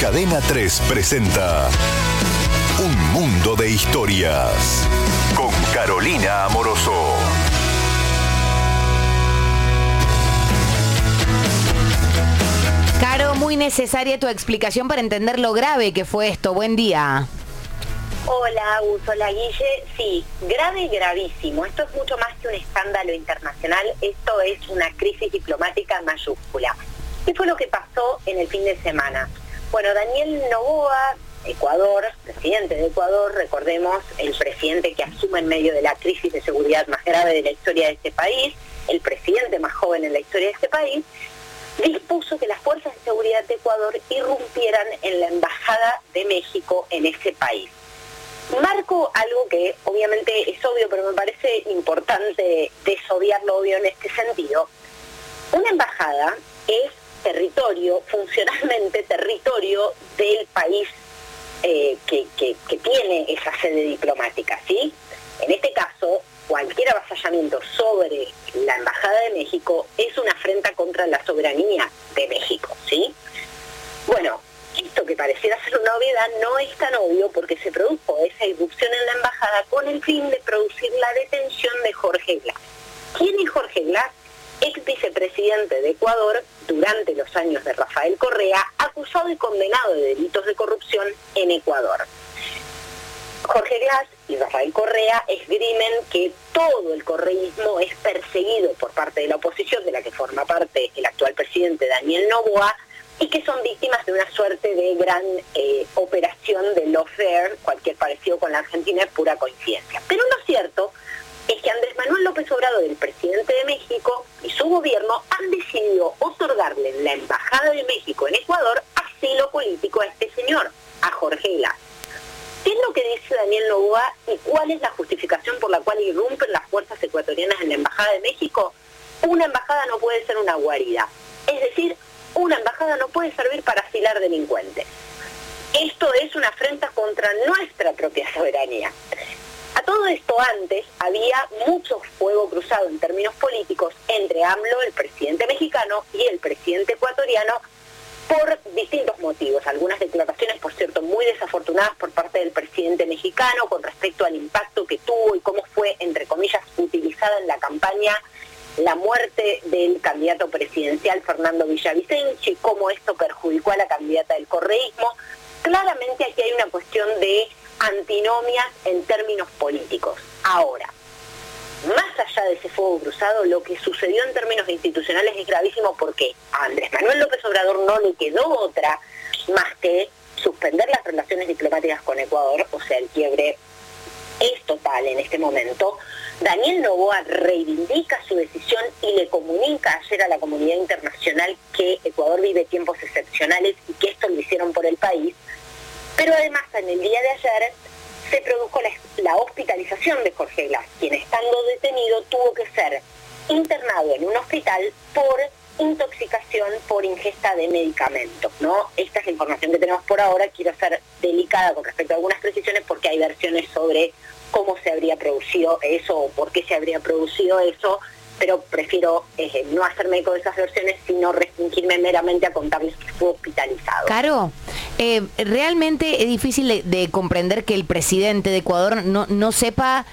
Cadena 3 presenta Un Mundo de Historias con Carolina Amoroso. Caro, muy necesaria tu explicación para entender lo grave que fue esto. Buen día. Hola, Agus, hola, Guille. Sí, grave, gravísimo. Esto es mucho más que un escándalo internacional. Esto es una crisis diplomática mayúscula. ¿Qué fue lo que pasó en el fin de semana? Bueno, Daniel Noboa, Ecuador, presidente de Ecuador, recordemos, el presidente que asume en medio de la crisis de seguridad más grave de la historia de este país, el presidente más joven en la historia de este país, dispuso que las fuerzas de seguridad de Ecuador irrumpieran en la embajada de México en ese país. Marco algo que obviamente es obvio, pero me parece importante desobviar lo obvio en este sentido. Una embajada es territorio, funcionalmente territorio del país que tiene esa sede diplomática, ¿sí? En este caso, cualquier avasallamiento sobre la Embajada de México es una afrenta contra la soberanía de México, ¿sí? Bueno, esto que pareciera ser una obviedad no es tan obvio porque se produjo esa irrupción en la embajada con el fin de producir la detención de Jorge Glass. ¿Quién es Jorge Glass? Ex vicepresidente de Ecuador durante los años de Rafael Correa, acusado y condenado de delitos de corrupción en Ecuador. Jorge Glass y Rafael Correa esgrimen que todo el correísmo es perseguido por parte de la oposición, de la que forma parte el actual presidente Daniel Noboa, y que son víctimas de una suerte de gran operación de lawfare. Cualquier parecido con la Argentina es pura coincidencia. Pero lo cierto es que Andrés Manuel López Obrador, el presidente de México, y su gobierno han decidido otorgarle en la Embajada de México en Ecuador asilo político a este señor, a Jorge Glass. ¿Qué es lo que dice Daniel Noboa y cuál es la justificación por la cual irrumpen las fuerzas ecuatorianas en la Embajada de México? Una embajada no puede ser una guarida. Es decir, una embajada no puede servir para asilar delincuentes. Esto es una afrenta contra nuestra propia soberanía. A todo esto antes había mucho fuego cruzado en términos políticos entre AMLO, el presidente mexicano, y el presidente ecuatoriano por distintos motivos. Algunas declaraciones, por cierto, muy desafortunadas por parte del presidente mexicano con respecto al impacto que tuvo y cómo fue, entre comillas, utilizada en la campaña la muerte del candidato presidencial Fernando Villavicencio y cómo esto perjudicó a la candidata del correísmo. Claramente aquí hay una cuestión de antinomias en términos políticos. Ahora, más allá de ese fuego cruzado, lo que sucedió en términos institucionales es gravísimo porque a Andrés Manuel López Obrador no le quedó otra más que suspender las relaciones diplomáticas con Ecuador, o sea, el quiebre es total en este momento. Daniel Noboa reivindica su decisión y le comunica ayer a la comunidad internacional que Ecuador vive tiempos excepcionales y que esto lo hicieron por el país. Pero además, en el día de ayer se produjo la hospitalización de Jorge Glass, quien estando detenido tuvo que ser internado en un hospital por intoxicación por ingesta de medicamentos, ¿no? Esta es la información que tenemos por ahora. Quiero ser delicada con respecto a algunas precisiones porque hay versiones sobre cómo se habría producido eso o por qué se habría producido eso, pero prefiero no hacerme eco de esas versiones, sino restringirme meramente a contarles que fue hospitalizado. Caro, realmente es difícil de comprender que el presidente de Ecuador no sepa.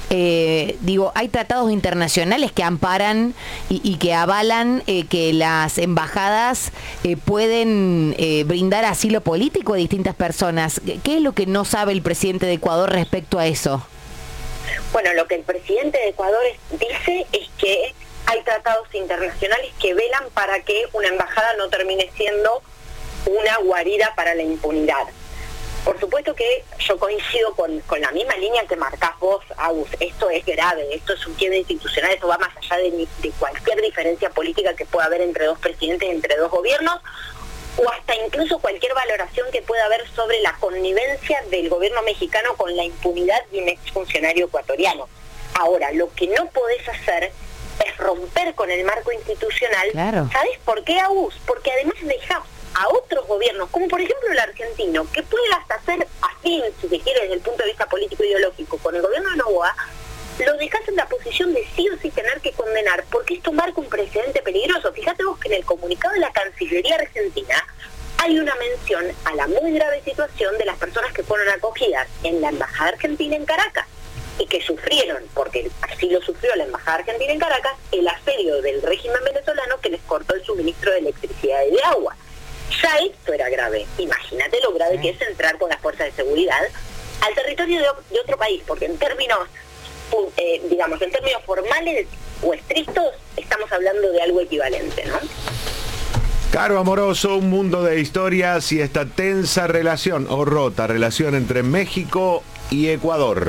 Hay tratados internacionales que amparan y que avalan que las embajadas pueden brindar asilo político a distintas personas. ¿Qué es lo que no sabe el presidente de Ecuador respecto a eso? Bueno, lo que el presidente de Ecuador dice es que hay tratados internacionales que velan para que una embajada no termine siendo una guarida para la impunidad. Por supuesto que yo coincido con la misma línea que marcás vos, Agus. Esto es grave, esto es un quiebre institucional, esto va más allá de cualquier diferencia política que pueda haber entre dos presidentes, entre dos gobiernos, o hasta incluso cualquier valoración que pueda haber sobre la connivencia del gobierno mexicano con la impunidad de un exfuncionario ecuatoriano. Ahora, lo que no podés hacer es romper con el marco institucional. Claro. ¿Sabés por qué, Agus? Porque además dejás a otros gobiernos, como por ejemplo el argentino, que puede hasta ser afín, si se quiere, desde el punto de vista político-ideológico, con el gobierno de Noboa, lo dejás en la posición de sí o sí tener que condenar, porque esto marca un precedente peligroso. Fíjate vos que en el comunicado de la Cancillería Argentina hay una mención a la muy grave situación de las personas que fueron acogidas en la Embajada Argentina en Caracas y que sufrieron, porque así lo sufrió la Embajada Argentina en Caracas, el asedio del régimen venezolano que les cortó el suministro de electricidad y de agua. Ya esto era grave. Imagínate lo grave que es entrar con las fuerzas de seguridad al territorio de otro país, porque en términos, digamos, en términos formales o estrictos, estamos hablando de algo equivalente, ¿no? Caro Amoroso, un mundo de historias y esta tensa relación o rota relación entre México y Ecuador.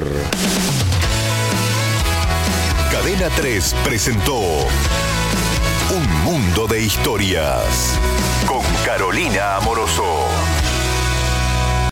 Cadena 3 presentó Un Mundo de Historias con Carolina Amoroso.